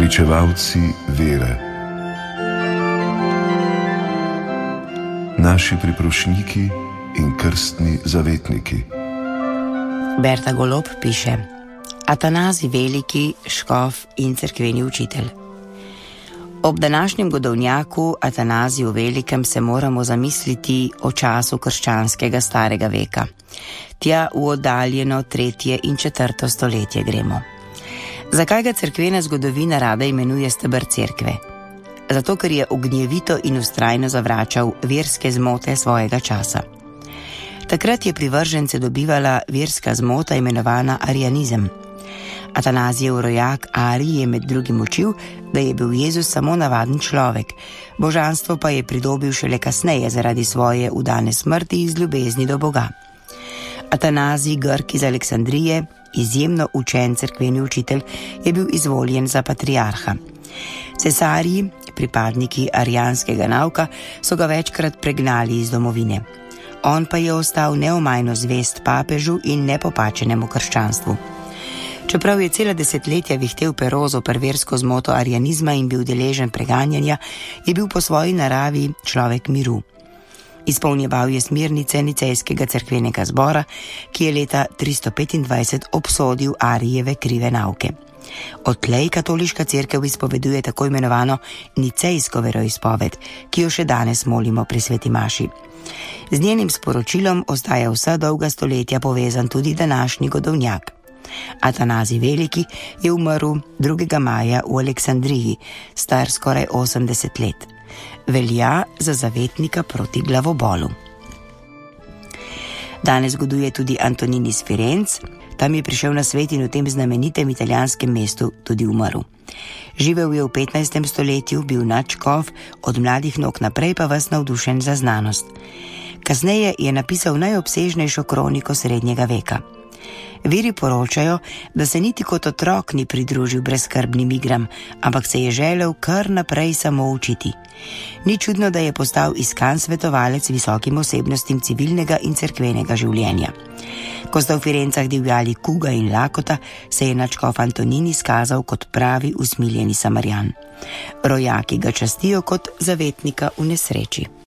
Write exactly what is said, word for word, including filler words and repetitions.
Pričevalci vere. Naši priprošniki in krstni zavetniki. Berta Golob piše: Atanazij Veliki, škof in cerkveni učitelj. Ob današnjem godovnjaku Atanaziju Velikem se moramo zamisliti o času krščanskega starega veka. Tja v oddaljeno tretje in četrto stoletje gremo. Zakaj ga cerkvena zgodovina rada imenuje steber cerkve? Zato, ker je ognjevito in vztrajno zavračal verske zmote svojega časa. Takrat je privržence dobivala verska zmota imenovana arianizem. Atanazijev rojak Arij je med drugim učil, da je bil Jezus samo navaden človek, božanstvo pa je pridobil šele kasneje zaradi svoje udane smrti iz ljubezni do Boga. Atanazij, Grk iz Aleksandrije, izjemno učen cerkveni učitelj, je bil izvoljen za patriarha. Cesarji, pripadniki arijanskega nauka, so ga večkrat pregnali iz domovine. On pa je ostal neomajno zvest papežu in nepopačenemu krščanstvu. Čeprav je cela desetletja vihtel pero zoper versko zmoto arijanizma in bil deležen preganjanja, je bil po svoji naravi človek miru. Izpolnjeval je smernice nicejskega cerkvenega zbora, ki je leta tristo petindvajset obsodil Arijeve krive nauke. Odtlej katoliška cerkev izpoveduje tako imenovano nicejsko veroizpoved, ki jo še danes molimo pri sveti maši. Z njenim sporočilom ostaja vsa dolga stoletja povezan tudi današnji godovnjak. Atanazij Veliki je umrl drugega maja v Aleksandriji, star skoraj osemdeset let. Velja za zavetnika proti glavobolu. Danes zgoduje tudi Antonin iz Firenc. Tam je prišel na svet in v tem znamenitem italijanskem mestu tudi umrl. Živel je v petnajstem stoletju, bil nadškof, od mladih nog naprej pa ves navdušen za znanost. Kasneje je napisal najobsežnejšo kroniko srednjega veka. Viri poročajo, da se niti kot otrok ni pridružil brezskrbnim igram, ampak se je želel kar naprej samo učiti. Ni čudno, da je postal iskan svetovalec visokim osebnostim civilnega in cerkvenega življenja. Ko sta v Firencah divjali kuga in lakota, se je nadškof Antonin izkazal kot pravi usmiljeni Samarijan. Rojaki ga častijo kot zavetnika v nesreči.